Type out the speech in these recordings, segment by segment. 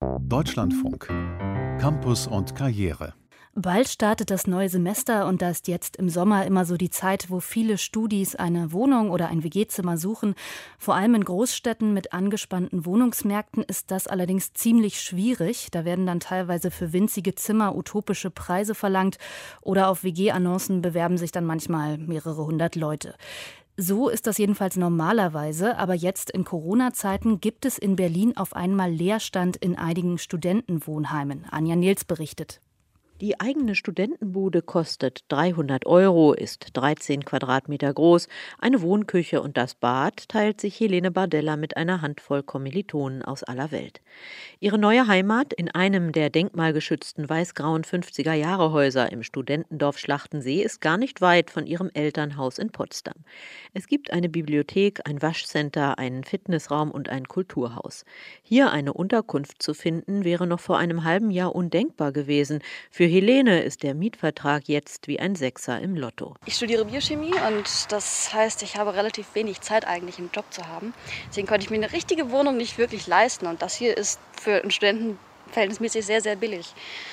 Deutschlandfunk. Campus und Karriere. Bald startet das neue Semester und da ist jetzt im Sommer immer so die Zeit, wo viele Studis eine Wohnung oder ein WG-Zimmer suchen. Vor allem in Großstädten mit angespannten Wohnungsmärkten ist das allerdings ziemlich schwierig. Da werden dann teilweise für winzige Zimmer utopische Preise verlangt oder auf WG-Annoncen bewerben sich dann manchmal mehrere hundert Leute. So ist das jedenfalls normalerweise, aber jetzt in Corona-Zeiten gibt es in Berlin auf einmal Leerstand in einigen Studentenwohnheimen. Anja Nils berichtet. Die eigene Studentenbude kostet 300 €, ist 13 Quadratmeter groß. Eine Wohnküche und das Bad teilt sich Helene Bardella mit einer Handvoll Kommilitonen aus aller Welt. Ihre neue Heimat in einem der denkmalgeschützten weiß-grauen 50er-Jahre-Häuser im Studentendorf Schlachtensee ist gar nicht weit von ihrem Elternhaus in Potsdam. Es gibt eine Bibliothek, ein Waschcenter, einen Fitnessraum und ein Kulturhaus. Hier eine Unterkunft zu finden, wäre noch vor einem halben Jahr undenkbar gewesen. Für Helene ist der Mietvertrag jetzt wie ein Sechser im Lotto. Ich studiere Biochemie und das heißt, ich habe relativ wenig Zeit eigentlich einen Job zu haben. Deswegen konnte ich mir eine richtige Wohnung nicht wirklich leisten und das hier ist für einen Studenten verhältnismäßig sehr, sehr billig.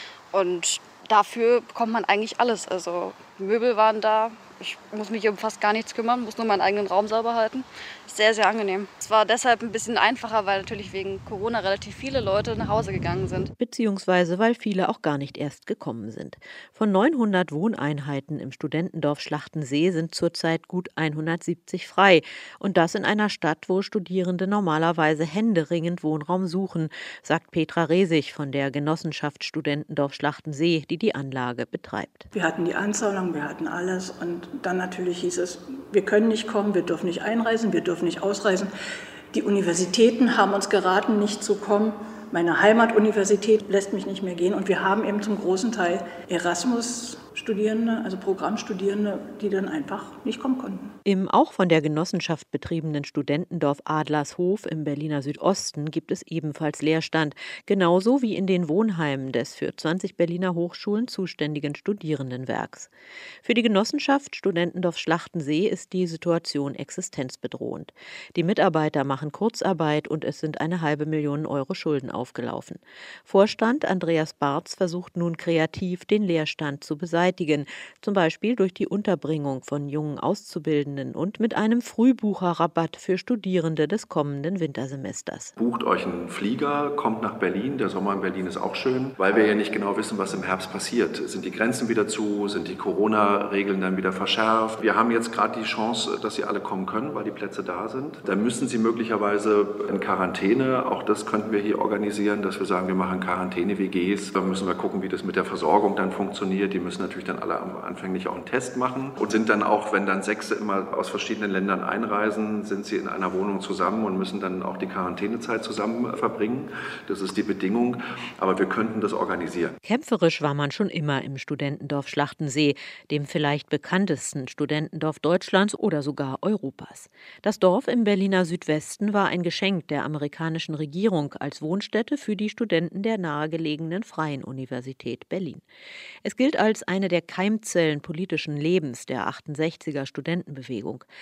Und dafür bekommt man eigentlich alles. Also Möbel waren da, ich muss mich um fast gar nichts kümmern, muss nur meinen eigenen Raum sauber halten. Sehr, sehr angenehm. Es war deshalb ein bisschen einfacher, weil natürlich wegen Corona relativ viele Leute nach Hause gegangen sind. Beziehungsweise weil viele auch gar nicht erst gekommen sind. Von 900 Wohneinheiten im Studentendorf Schlachtensee sind zurzeit gut 170 frei. Und das in einer Stadt, wo Studierende normalerweise händeringend Wohnraum suchen, sagt Petra Resig von der Genossenschaft Studentendorf Schlachtensee, die die Anlage betreibt. Wir hatten die Anzahlung, wir hatten alles und dann natürlich hieß es, wir können nicht kommen, wir dürfen nicht einreisen, wir dürfen nicht ausreisen. Die Universitäten haben uns geraten, nicht zu kommen. Meine Heimatuniversität lässt mich nicht mehr gehen und wir haben eben zum großen Teil Erasmus-Studierende, also Programmstudierende, die dann einfach nicht kommen konnten. Im auch von der Genossenschaft betriebenen Studentendorf Adlershof im Berliner Südosten gibt es ebenfalls Leerstand, genauso wie in den Wohnheimen des für 20 Berliner Hochschulen zuständigen Studierendenwerks. Für die Genossenschaft Studentendorf Schlachtensee ist die Situation existenzbedrohend. Die Mitarbeiter machen Kurzarbeit und es sind 500.000 € Schulden aufgelaufen. Vorstand Andreas Barz versucht nun kreativ, den Leerstand zu beseitigen, zum Beispiel durch die Unterbringung von jungen Auszubildenden und mit einem Frühbucherrabatt für Studierende des kommenden Wintersemesters. Bucht euch einen Flieger, kommt nach Berlin. Der Sommer in Berlin ist auch schön, weil wir ja nicht genau wissen, was im Herbst passiert. Sind die Grenzen wieder zu? Sind die Corona-Regeln dann wieder verschärft? Wir haben jetzt gerade die Chance, dass sie alle kommen können, weil die Plätze da sind. Dann müssen sie möglicherweise in Quarantäne. Auch das könnten wir hier organisieren, dass wir sagen, wir machen Quarantäne-WGs. Da müssen wir gucken, wie das mit der Versorgung dann funktioniert. Die müssen natürlich dann alle anfänglich auch einen Test machen und sind dann auch, wenn dann 6 immer aus verschiedenen Ländern einreisen, sind sie in einer Wohnung zusammen und müssen dann auch die Quarantänezeit zusammen verbringen. Das ist die Bedingung, aber wir könnten das organisieren. Kämpferisch war man schon immer im Studentendorf Schlachtensee, dem vielleicht bekanntesten Studentendorf Deutschlands oder sogar Europas. Das Dorf im Berliner Südwesten war ein Geschenk der amerikanischen Regierung als Wohnstätte für die Studenten der nahegelegenen Freien Universität Berlin. Es gilt als eine der Keimzellen politischen Lebens der 68er Studentenbewegung.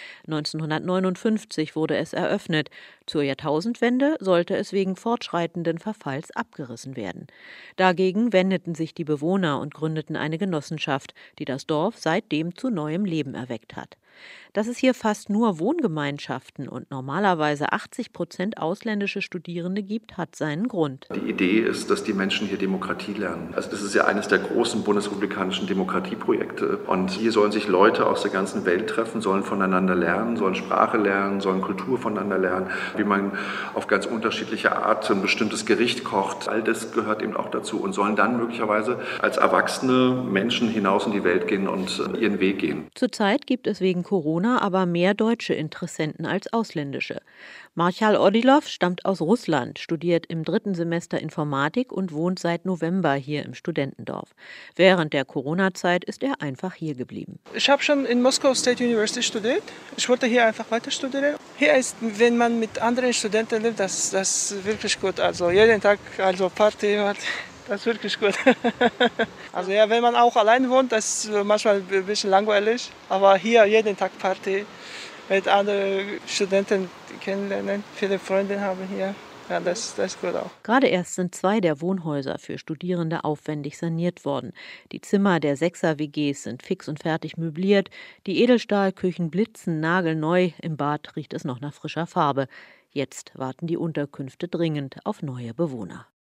1959 wurde es eröffnet. Zur Jahrtausendwende sollte es wegen fortschreitenden Verfalls abgerissen werden. Dagegen wendeten sich die Bewohner und gründeten eine Genossenschaft, die das Dorf seitdem zu neuem Leben erweckt hat. Dass es hier fast nur Wohngemeinschaften und normalerweise 80% ausländische Studierende gibt, hat seinen Grund. Die Idee ist, dass die Menschen hier Demokratie lernen. Also das ist ja eines der großen bundesrepublikanischen Demokratieprojekte. Und hier sollen sich Leute aus der ganzen Welt treffen, sollen voneinander lernen, sollen Sprache lernen, sollen Kultur voneinander lernen, wie man auf ganz unterschiedliche Art ein bestimmtes Gericht kocht. All das gehört eben auch dazu und sollen dann möglicherweise als erwachsene Menschen hinaus in die Welt gehen und ihren Weg gehen. Zurzeit gibt es wegen Corona aber mehr deutsche Interessenten als ausländische. Marchal Odilov stammt aus Russland, studiert im 3. Semester Informatik und wohnt seit November hier im Studentendorf. Während der Corona-Zeit ist er einfach hier geblieben. Ich habe schon in Moscow State University studiert. Ich wollte hier einfach weiter studieren. Hier ist, wenn man mit anderen Studenten lebt, das ist wirklich gut. Also jeden Tag Party hat. Das ist wirklich gut. Also ja, wenn man auch allein wohnt, das ist manchmal ein bisschen langweilig. Aber hier jeden Tag Party mit anderen Studenten kennenlernen. Viele Freunde haben hier. Ja, das ist gut auch. Gerade erst sind 2 der Wohnhäuser für Studierende aufwendig saniert worden. Die Zimmer der 6er-WGs sind fix und fertig möbliert. Die Edelstahlküchen blitzen nagelneu. Im Bad riecht es noch nach frischer Farbe. Jetzt warten die Unterkünfte dringend auf neue Bewohner.